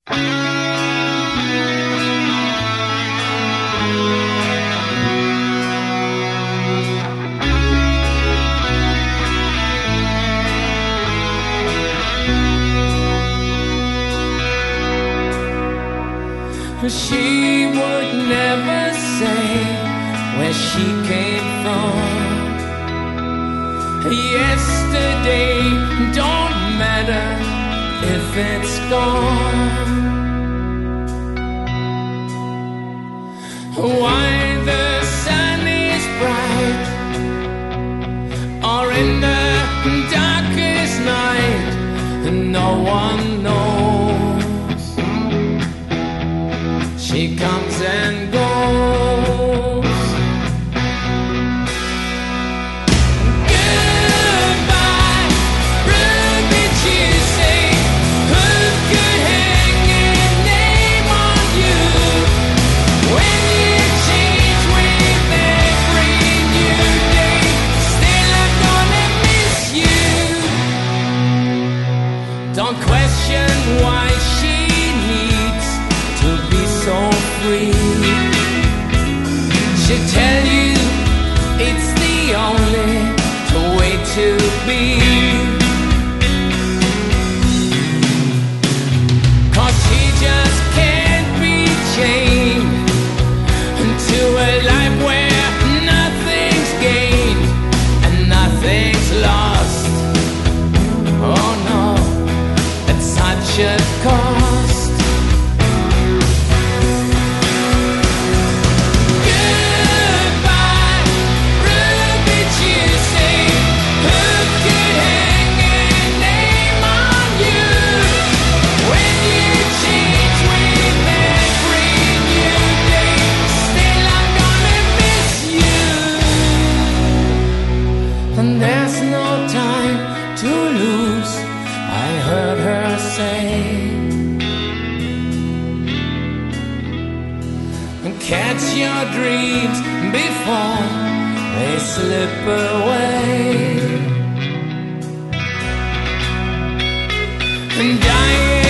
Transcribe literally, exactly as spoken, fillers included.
She would never say where she came from. Yesterday don't matter if it's gone. Why the sun is bright or in the darkest night, no one knows. She comes and goes. Goodbye, Ruby Tuesday. Who could hang a name on you when you change with every new day? Still I'm gonna miss you. Don't question why she needs to be so free. She'll tell you it's the only way to be. 'Cause she just can't be chained to a life where nothing's gained and nothing's lost. Oh no, at such a cost. And there's no time to lose, I heard her say. And catch your dreams before they slip away. And dying